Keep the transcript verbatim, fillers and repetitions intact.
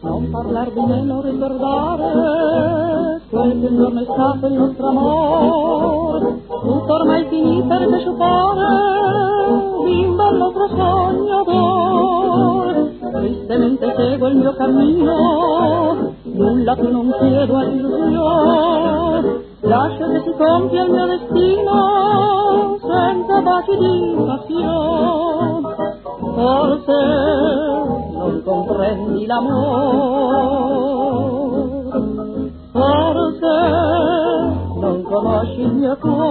non parlar di me, non ricordare quel che un giorno è stato il nostro amore, tutto ormai finì per sciupare, bimba il nostro sogno d'oro. Tristemente seguo il mio cammino, nulla più non chiedo a illusione, lascio che si compia il mio destino senza baci di passione. Forse non comprendi l'amore, forse non conosci il mio cuore.